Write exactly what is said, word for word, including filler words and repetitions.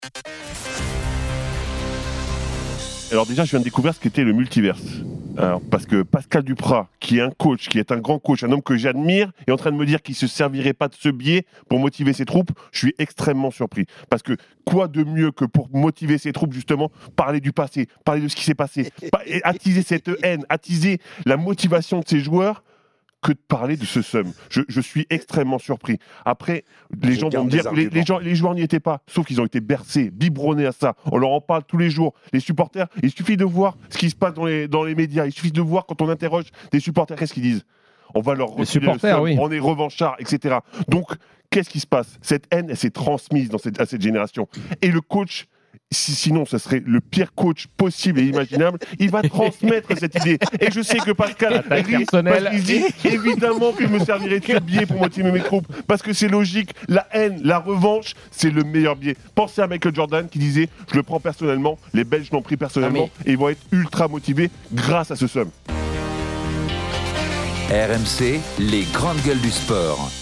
Alors déjà, je viens de découvrir ce qu'était le multiverse. Alors, parce que Pascal Duprat, qui est un coach, qui est un grand coach, un homme que j'admire, est en train de me dire qu'il ne se servirait pas de ce biais pour motiver ses troupes. Je suis extrêmement surpris. Parce que quoi de mieux que pour motiver ses troupes, justement, parler du passé, parler de ce qui s'est passé, attiser cette haine, attiser la motivation de ses joueurs, que de parler de ce seum. Je, je suis extrêmement surpris. Après, les je gens vont me dire que les, les, gens, les joueurs n'y étaient pas, sauf qu'ils ont été bercés, biberonnés à ça. On leur en parle tous les jours. Les supporters, il suffit de voir ce qui se passe dans les, dans les médias. Il suffit de voir quand on interroge des supporters, qu'est-ce qu'ils disent ? On va leur retirer le seum, oui. On est revanchards, et cetera. Donc, qu'est-ce qui se passe ? Cette haine, elle s'est transmise dans cette, à cette génération. Et le coach... Si, sinon, ce serait le pire coach possible et imaginable. Il va transmettre cette idée. Et je sais que Pascal rit, parce qu'il dit évidemment qu'il me servirait de ce biais pour motiver mes troupes. Parce que c'est logique. La haine, la revanche, c'est le meilleur biais. Pensez à Michael Jordan qui disait « Je le prends personnellement, les Belges l'ont pris personnellement ah mais... et ils vont être ultra motivés grâce à ce seum. » R M C, les grandes gueules du sport.